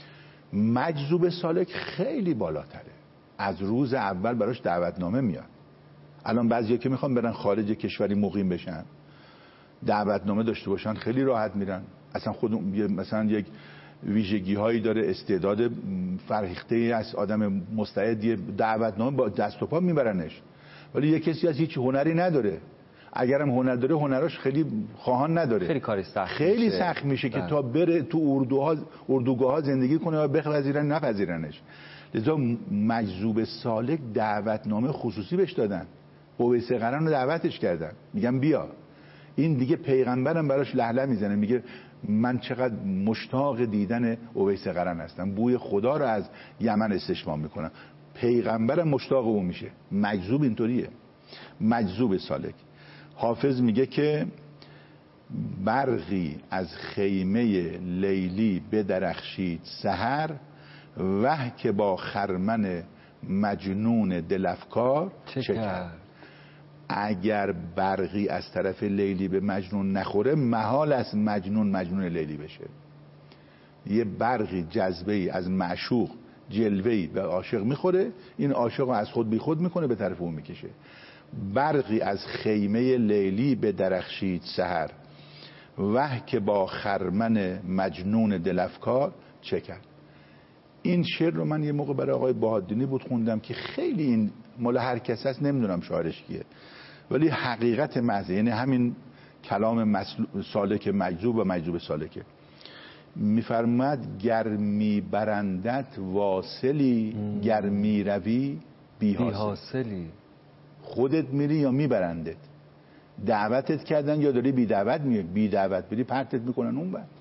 مجذوب سالک خیلی بالاتره، از روز اول براش دعوتنامه میاد. الان بعضیا که میخوان برن خارج کشوری مقیم بشن، دعوتنامه داشته باشن، خیلی راحت میرن. اصلا خود مثلا یک ویژگی هایی داره، استعداد فرهیخته ای از آدم مستعدی، دعوتنامه با دست و پا میبرنش. ولی یک کسی از هیچ هنری نداره، اگرم هنر داره هنراش خیلی خواهان نداره، خیلی کاری سخت، خیلی سخت میشه که تا بره تو اردوگاه ها زندگی کنه و بپذیرن نپذیرنش. لذا مجذوب سالک دعوتنامه خصوصی بهش دادن، اویس قرن رو دعوتش کردن، میگم بیا. این دیگه پیغمبرم براش لهله میزنه، میگه من چقدر مشتاق دیدن اویس قرن هستم، بوی خدا رو از یمن استشمام میکنم. پیغمبرم مشتاق اون میشه. مجذوب اینطوریه، مجذوب سالک. حافظ میگه که برقی از خیمه لیلی بدرخشید سحر، وه که با خرمن مجنون دلفکار چه کرد. اگر برقی از طرف لیلی به مجنون نخوره، محال است مجنون لیلی بشه. یه برقی جذبه‌ای از معشوق، جلوه‌ای به عاشق میخوره، این عاشق رو از خود بی خود میکنه، به طرف اون میکشه. برقی از خیمه لیلی به درخشید سحر، وه که با خرمن مجنون دلفکار چه کرد. این شعر رو من یه موقع برای آقای بهادینی بود خوندم که خیلی این مال هر کس هست، نمیدونم شاعرش کیه، ولی حقیقت محض، یعنی همین کلام سالک مجذوب و مجذوب سالکه. میفرماد گرمی برندت واصلی، گرمی روی بی حاصلی. خودت میری یا میبرندت، دعوتت کردن یا داری بی دعوت میری، بی دعوت بری پرتت میکنن اون بعد.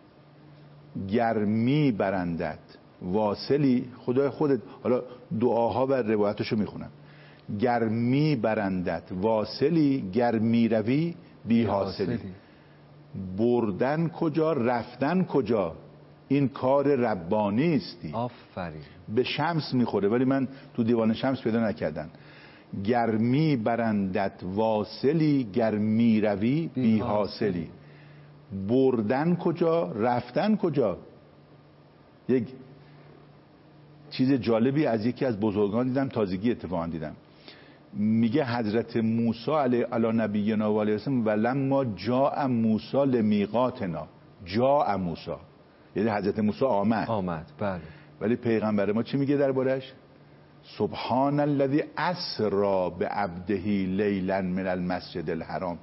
گرمی برندت واصلی، خدای خودت، حالا دعاها و روایتشو میخونم. گرمی برندت واصلی، گرمی روی بی حاصلی. بردن کجا رفتن کجا، این کار ربانی استی. آفرین. به شمس میخوره ولی من تو دیوان شمس پیدا نکردن. گرمی برندت واصلی، گرمی روی بی حاصلی. بردن کجا رفتن کجا. یک چیز جالبی از یکی از بزرگان دیدم، تازگی اتفاقا دیدم. میگه حضرت موسی علی نبینا و علیه السلام ولما جاء موسی لمیقاتنا، جاء موسی یعنی حضرت موسی آمد. بله. ولی پیغمبر ما چی میگه دربارش؟ سبحان الذی اسری بعبده لیلا من المسجد الحرام.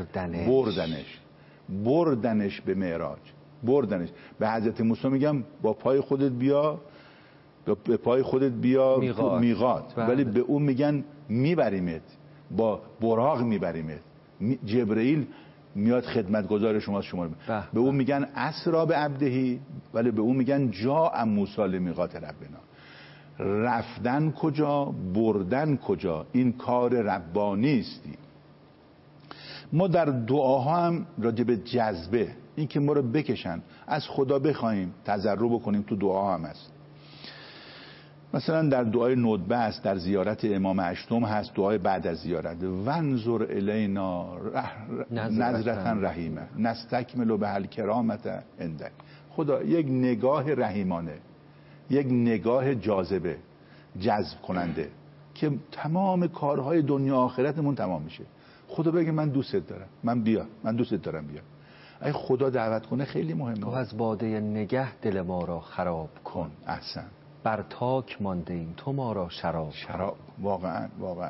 بردنش به معراج، بردنش به حضرت موسی. میگم با پای خودت بیا، به پای خودت بیا میقات. ولی به اون میگن میبریمت، با براق میبریمت. جبرئیل میاد خدمتگزار شما به اون میگن اسرا به عبدهی، ولی به اون میگن جاء موسی لمیقات ربنا. رفتن کجا بردن کجا، این کار ربانی استی. ما در دعاها هم راجع به جذبه، این که ما رو بکشن از خدا بخوایم، تضرع بکنیم، تو دعا هم هست. مثلا در دعای ندبه است، در زیارت امام هشتم هست دعای بعد از زیارت، ونظر الینا نظرة رحیمه نستکمل به الکرامت عندک. خدا یک نگاه رحیمانه، یک نگاه جاذبه، جذب کننده که تمام کارهای دنیا آخرتمون تمام میشه. خدا بگه من دوستت دارم، من دوستت دارم بیا. اگه خدا دعوت کنه خیلی مهمه. تو از باده نگه دل ما را خراب کن. احسن. بر تاک مانده ایم تو ما را شراب. واقعا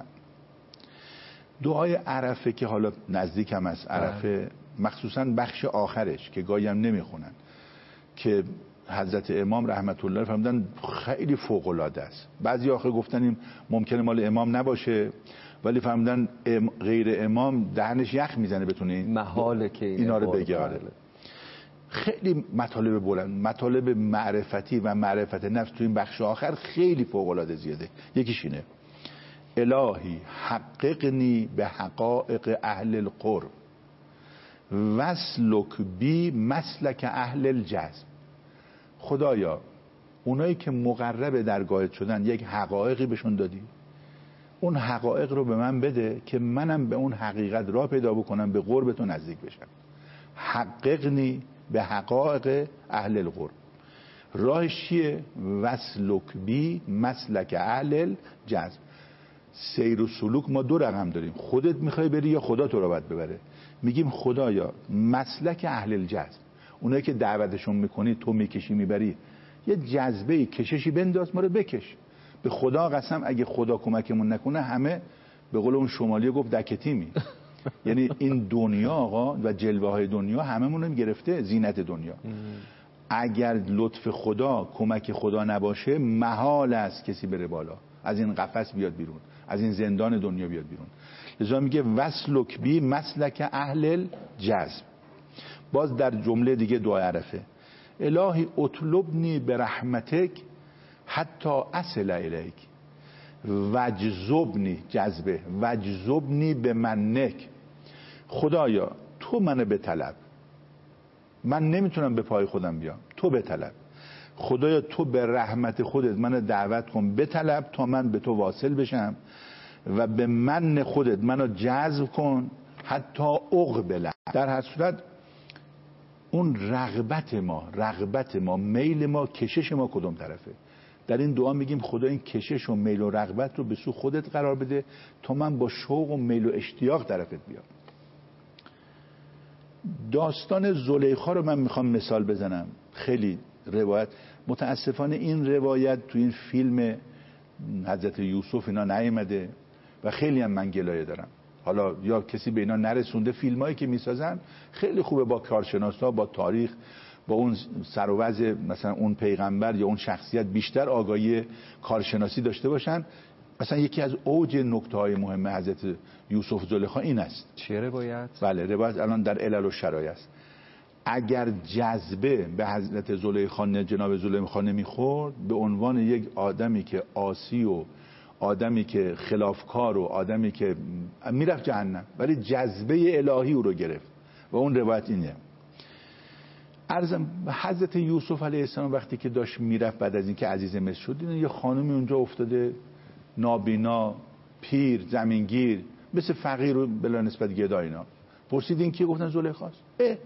دعای عرفه که حالا نزدیکم از عرفه، مخصوصا بخش آخرش که گاهی هم نمیخونن، که حضرت امام رحمت الله فرمودن خیلی فوق العاده است. بعضی آخر گفتن این ممکنه مال امام نباشه، ولی فرمودن غیر امام دهنش یخ میزنه بتونه محاله که اینا رو بگه. خیلی مطالب بلند، مطالب معرفتی و معرفت نفس تو این بخش آخر خیلی فوق العاده زیاده. یکیش اینه: الهی حققنی به حقائق اهل القرب وسلک بی مسلک اهل الجذب. خدایا اونایی که مقرب درگاهت شدن یک حقایقی بهشون دادی، اون حقایق رو به من بده که منم به اون حقیقت راه پیدا بکنم، به قربتون نزدیک بشم. حققنی به حقایق اهل القرب. راهش چیه؟ وسلک بی مسلک اهل الجذب. سیر و سلوک ما 2 رقم داریم، خودت میخوای بری یا خدا تو رو باید ببره. میگیم خدایا مسلک اهل الجذب، اونایی که دعوتشون میکنی تو میکشی میبری، یه جذبه کششی بنداز ما رو بکش. به خدا قسم اگه خدا کمکمون نکنه همه به قول اون شمالی گفت دکتیمی. یعنی این دنیا آقا و جلوه های دنیا هممون رو گرفته، زینت دنیا. اگر لطف خدا، کمک خدا نباشه، محال است کسی بره بالا، از این قفس بیاد بیرون، از این زندان دنیا بیاد بیرون. لذا میگه وسلک بی مسلک اهل الجذب. باز در جمله دیگه دعای عرفه: الهی اطلبنی به رحمتک حتی اصل الیک وجذبنی، جذبه، وجذبنی به منک. خدایا تو منو به طلب، من نمیتونم به پای خودم بیام، تو به طلب. خدایا تو به رحمت خودت منو دعوت کن به طلب تا من به تو واصل بشم و به من خودت منو جذب کن حتی اقبل. در هر صورت اون رغبت ما، میل ما، کشش ما کدوم طرفه؟ در این دعا میگیم خدا این کشش و میل و رغبت رو به سو خودت قرار بده تا من با شوق و میل و اشتیاق طرفت بیام. داستان زلیخا رو من میخوام مثال بزنم. خیلی روایت، متاسفانه این روایت تو این فیلم حضرت یوسف اینا نیامده و خیلی هم من گلایه دارم. حالا یا کسی به اینا نرسونده. فیلمایی که میسازن خیلی خوبه، با کارشناسا، با تاریخ، با اون سر و وضع مثلا اون پیغمبر یا اون شخصیت بیشتر آگاهی کارشناسی داشته باشن. مثلا یکی از اوج نکته‌های مهم حضرت یوسف زلیخا این است. چه روایت؟ بله، روایت الان در علل و شرایع است. اگر جذبه به حضرت زلیخا، جناب زلیخا نمیخورد، به عنوان یک آدمی که عاصی و آدمی که خلافکار و آدمی که میرفت جهنم، ولی جذبه الهی او رو گرفت و اون روایت اینه. عرضم حضرت یوسف علیه السلام وقتی که داشت میرفت بعد از اینکه عزیز مصر شد، یه خانمی اونجا افتاده، نابینا، پیر، زمینگیر، مثل فقیر و بلا نسبت گدا اینا. پرسیدین کی؟ گفتن زلیخاست.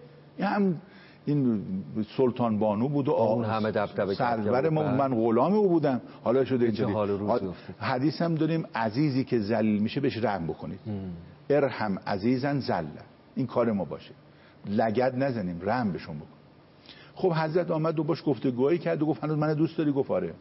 این سلطان بانو بود و اون همه دبدبه سرور ما، من غلام او بودم، حالا شده اینجوری. حدیث هم داریم عزیزی که ذلیل میشه بهش رحم بکنید. ارحم عزیزا ذل، این کار ما باشه، لگد نزنیم، رحم بهشون بکن. خب حضرت آمد و باش گفتگویی کرد و گفت هنوز من دوست داری؟ گفت آره.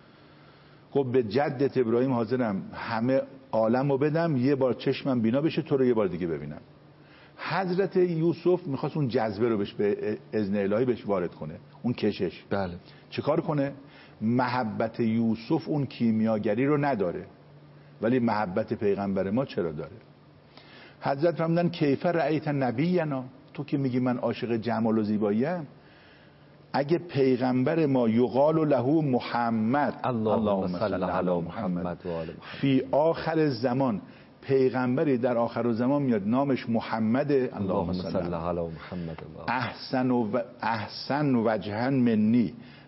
گفت به جدت ابراهیم حاضرم همه عالمو بدم، یه بار چشمم بینا بشه تو رو یه بار دیگه ببینم. حضرت یوسف میخواست اون جذبه رو بهش به اذن الهی بهش وارد کنه، اون کشش. بله. چه کار کنه؟ محبت یوسف اون کیمیاگری رو نداره، ولی محبت پیغمبر ما چرا داره. حضرت فرمودن کیف رأیت نبینا، تو که میگی من عاشق جمال و زیباییم، اگه پیغمبر ما یقال له محمد، اللهم صل علی محمد و آل محمد، فی آخر الزمان، پیغمبری در آخر الزمان میاد نامش محمده، اللهم صل علی محمد، احسن وجها منی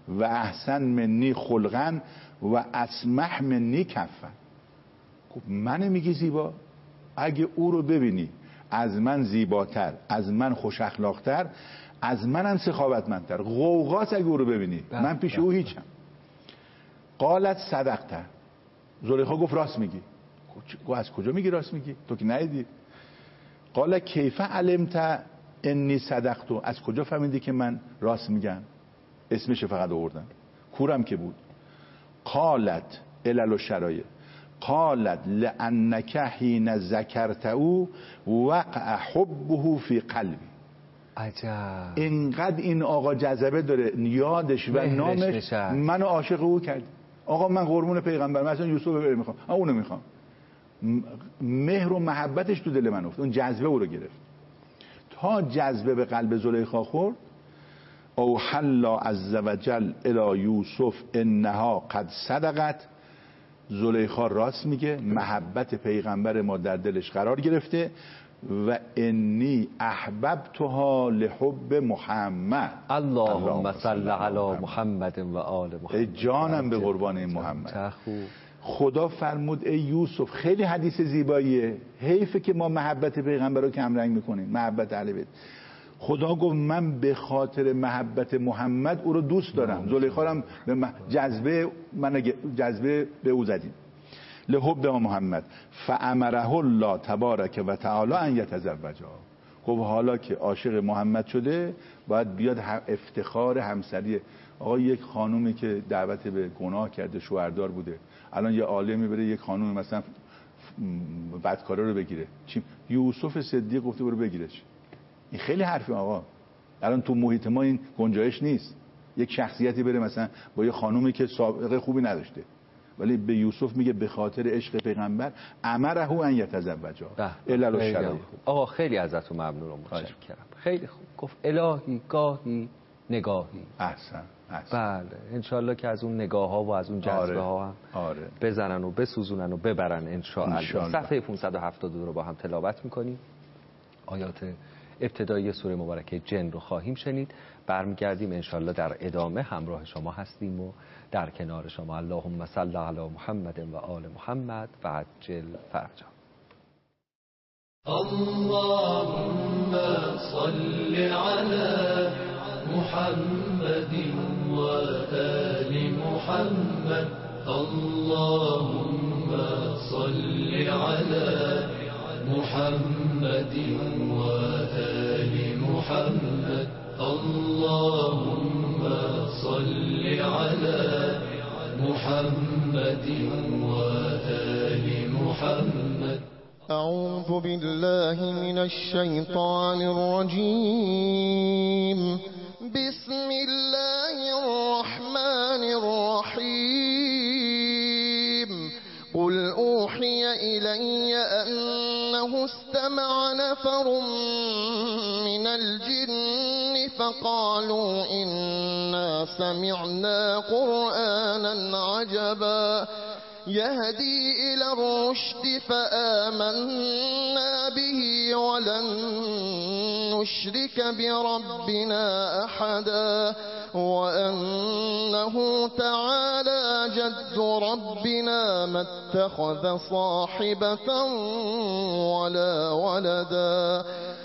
و احسن منی خلقا و اسمح منی کفن. خب من میگی زیبا؟ اگه او رو ببینی از من زیباتر، از من خوش اخلاقتر، از منم سخاوتمندتر، غوغاست اگه او رو ببینی، من پیش او هیچم. قالت صدقت، زلیخا گفت راست میگی. گفت از کجا میگی راست میگی؟ تو که ندیدی. قال کیف علمت انی صدقت، از کجا فهمیدی که من راست میگم؟ اسمش فقط آوردن، کورم که بود. قالت علل الشرایع، قالت لانک حین ذکرت او وقع حبه فی قلبی. عجب، اینقدر این آقا جذبه داره، یادش و نامش منو عاشق او کرد. آقا من قربون پیغمبر، مثلا یوسف رو میخوام، اونو میخوام. مهر و محبتش تو دل من افتاد، اون جذبه او رو گرفت. تا جذبه به قلب زلیخا خورد، او حل عز وجل الی یوسف انها قد صدقت، زلیخا راست میگه، محبت پیغمبر ما در دلش قرار گرفته. و انی احببتها لحب محمد. اللهم صل علی محمد و آل محمد. جانم به قربان این محمد. خدا فرمود ای یوسف، خیلی حدیث زیباییه، حیفه که ما محبت پیغمبر رو کم رنگ میکنیم، محبت اهل بیت. خدا گفت من به خاطر محبت محمد او رو دوست دارم. زلیخا هم جذبه به او زدیم. لحب محمد فامره الله تبارک و تعالی ان یتزوجا. گفت حالا که عاشق محمد شده باید بیاد افتخار همسری. آقا یک خانومی که دعوت به گناه کرده، شوهردار بوده، الان یه عالمی بره یک خانوم مثلا بدکاره رو بگیره، چی؟ یوسف صدیق گفته برو بگیرش. این خیلی حرفه آقا. الان تو محیط ما این گنجایش نیست. یک شخصیتی بره مثلا با یه خانومی که سابقه خوبی نداشته، ولی به یوسف میگه به خاطر عشق پیغمبر امره ان یتزوجا. علل الشرایع. آقا خیلی ازتون ممنونم، متشکرم. خیلی خوب گفت الهی گاهی نگاهی. احسن. بله، انشالله که از اون نگاه ها و از اون جذبه ها هم بزنن و بسوزونن و ببرن انشالله. صفحه 572 رو با هم تلاوت میکنیم. آیات ابتدایی سوره مبارکه جن رو خواهیم شنید. برمیگردیم انشالله در ادامه همراه شما هستیم و در کنار شما. اللهم صل علی محمد و آل محمد و عجل فرجا. اللهم صل علی محمد و آل محمد. اللهم صل علی محمد و آل محمد. اللهم صل علی محمد و آل محمد. أعوذ بالله من الشيطان الرجيم. بسم الله الرحمن الرحيم. قل أوحي إلي أنه استمع نفر من الجن فقالوا إنا سمعنا قرآنا عجبا يهدي إلى الرشد فآمنا به ولن نشرك بربنا أحدا وأنه تعالى جد ربنا ما اتخذ صاحبة ولا ولدا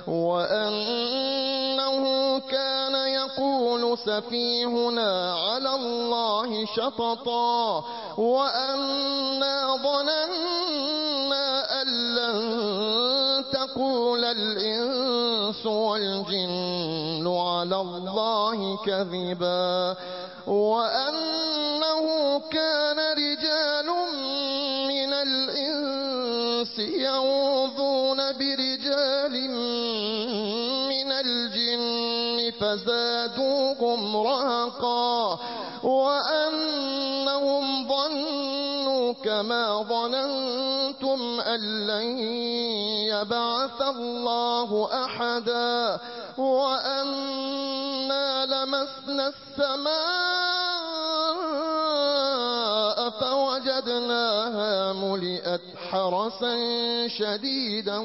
وأنه كان يقول سفيهنا على الله شططا وأنا ظننا أن لن تقول الإنس والجن على الله كذبا وأنه كان رجال من الإنس يعوذون برجال من الجن فزادوهم رهقا وأنهم ظنوا كما ظننتم أن لن يبعث الله أحدا وأنا لمسنا السماء فوجدناها ملئت حرسا شديدا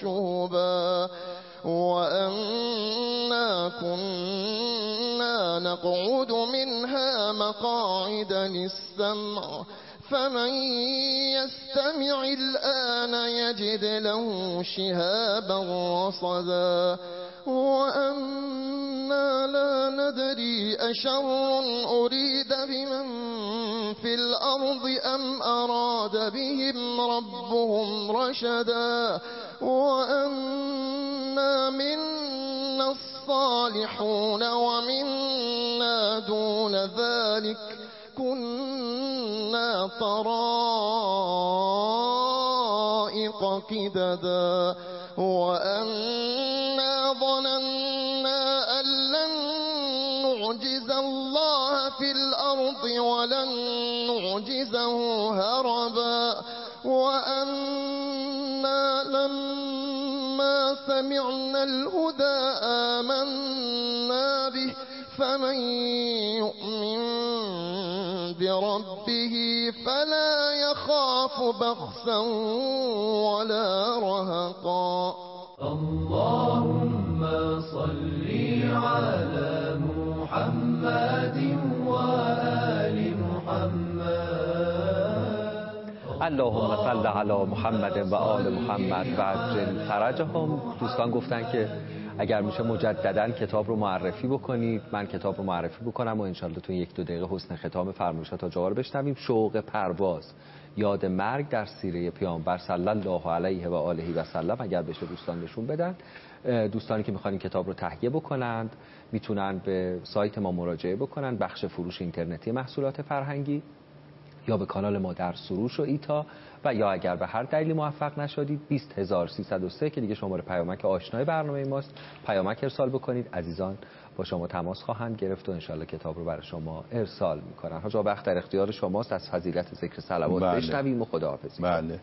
وشهبا وأنا كنا نقعد منها مقاعد للسمع فمن يستمع الآن يجد له شهابا رصدا وأنا لا ندري أشر أريد بمن في الأرض أم أراد بهم ربهم رشدا وأنا منا الصالحون ومنا دون ذلك كنا طرائق قددا وأنا ظننا أن لن نعجز الله في الأرض ولن نعجزه هربا وأنا لما سمعنا الهدى آمنا به فمن يؤمن بربه فلا يخاف بخسا ولا رهقا اللهم صل على محمد وآل محمد اللهم صل علی محمد و آل محمد و عجل فرجهم. دوستان گفتن که اگر میشه مجددا کتاب رو معرفی بکنید، من کتاب رو معرفی بکنم و انشالله تو 1-2 دقیقه حسن ختام فرمایشات تا جوار بشنویم. شوق پرواز یاد مرگ در سیره پیامبر صلی الله علیه و آله و سلم. اگر بشه دوستان نشون بدن. دوستانی که میخوان این کتاب رو تهیه بکنند میتونن به سایت ما مراجعه بکنن، بخش فروش اینترنتی محصولات فرهنگی، یا به کانال ما در سروش و ایتا، و یا اگر به هر دلیلی موفق نشدید 20303 که دیگه شماره پیامک آشنای برنامه ماست، پیامک ارسال بکنید. عزیزان با شما تماس خواهند گرفت و انشالله کتاب رو برای شما ارسال میکنن. حاج آقا وقت در اختیار شماست، از فضیلت ذکر صلوات بشنویم و خداحافظی. بله.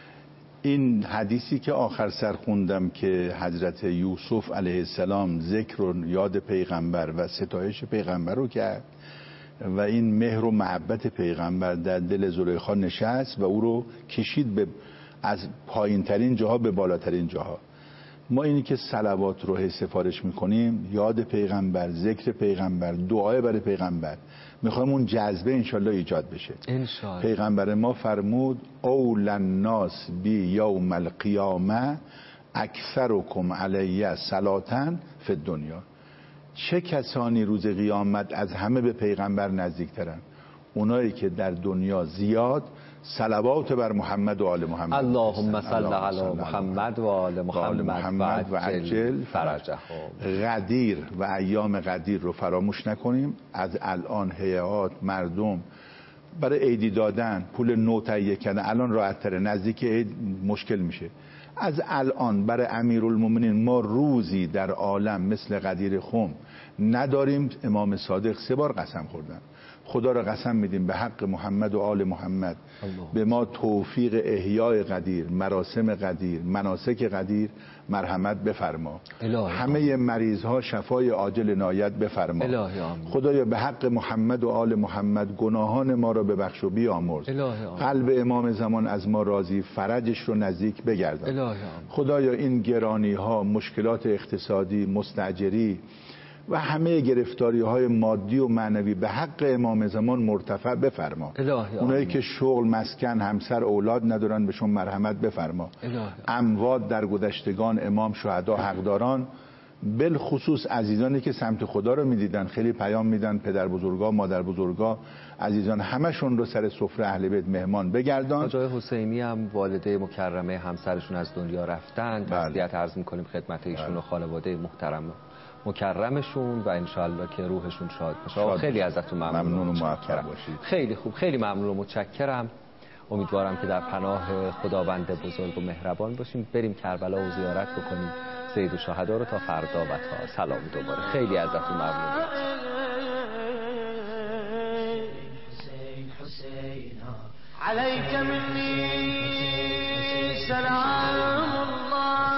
این حدیثی که آخر سر خوندم که حضرت یوسف علیه السلام ذکر و یاد پیغمبر و ستایش پیغمبر رو کرد و این مهر و محبت پیغمبر در دل زلیخا نشست و او رو کشید از پایین ترین جاها به بالاترین جاها. ما اینی که صلوات رو سفارش میکنیم، یاد پیغمبر، ذکر پیغمبر، دعای برای پیغمبر، میخوایم اون جذبه انشالله ایجاد بشه. انشالله. پیغمبر ما فرمود اول الناس بی یوم القیامه اکثرکم علیه صلاتن فی الدنیا. چه کسانی روز قیامت از همه به پیغمبر نزدیکترن؟ اونایی که در دنیا زیاد صلوات بر محمد و آل محمد. اللهم صل علی محمد و آل محمد و عجل فرجهم. غدیر و ایام غدیر رو فراموش نکنیم. از الان هیئات مردم برای عیدی دادن، پول نو تهیه کردن، الان راحت تره، نزدیک عید مشکل میشه. از الان برای امیرالمومنین ما روزی در عالم مثل غدیر خم نداریم. امام صادق 3 بار قسم خوردن. خدا را قسم میدیم به حق محمد و آل محمد به ما توفیق احیای غدیر، مراسم غدیر، مناسک غدیر مرحمت بفرما. همه مریض ها شفای عاجل عنایت بفرما. خدایا به حق محمد و آل محمد گناهان ما را ببخش و بیامرز. قلب امام زمان از ما راضی، فرجش رو نزدیک بگردان. خدایا این گرانی ها، مشکلات اقتصادی، مستاجری و همه گرفتاری های مادی و معنوی به حق امام زمان مرتفع بفرما. اونایی که شغل، مسکن، همسر، اولاد ندارن بهشون مرحمت بفرما. اموات در گذشتگان، امام، شهدا، حقداران، بالخصوص عزیزانی که سمت خدا رو میدیدن، خیلی پیام میدن، پدر بزرگا، مادر بزرگا، عزیزان همشون رو سر سفره اهل بیت مهمان بگردان. آقای حسینی هم والده مکرمه همسرشون از دنیا رفتن. تسلیت عرض میکنیم خدمت ایشون و خانواده محترم مکرمشون و انشالله که روحشون شاد باشه. خیلی ازتون ممنون و موفق باشید. خیلی خوب، خیلی ممنون و متشکرم. امیدوارم که در پناه خداوند بزرگ و مهربان باشیم. بریم کربلا و زیارت بکنیم سید الشهدا رو تا فردا و تا سلام دوباره. خیلی ازتون ممنونم. عليك مني سلام الله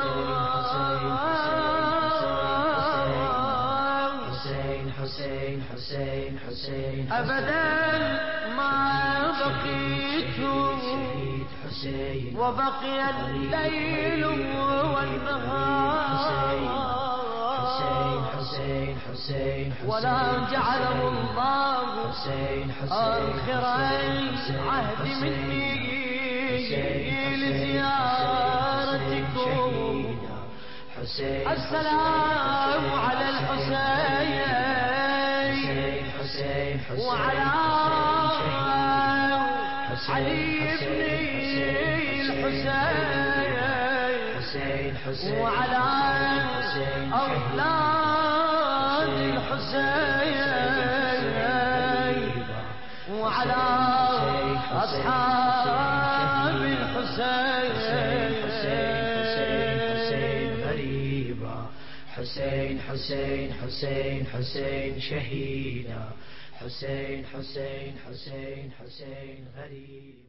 حسين حسين حسين أبدا ما بقيت وبقي الليل والنهار حسين حسين حسين ولا جعله الله آخر العهد مني لزيارتكم. السلام على الحسين وعلى علي بن الحسين وعلى أولاد الحسين وعلى أصحاب الحسين. حسين حسين حسين حسين شهيدا، حسين حسين حسين حسين غريب.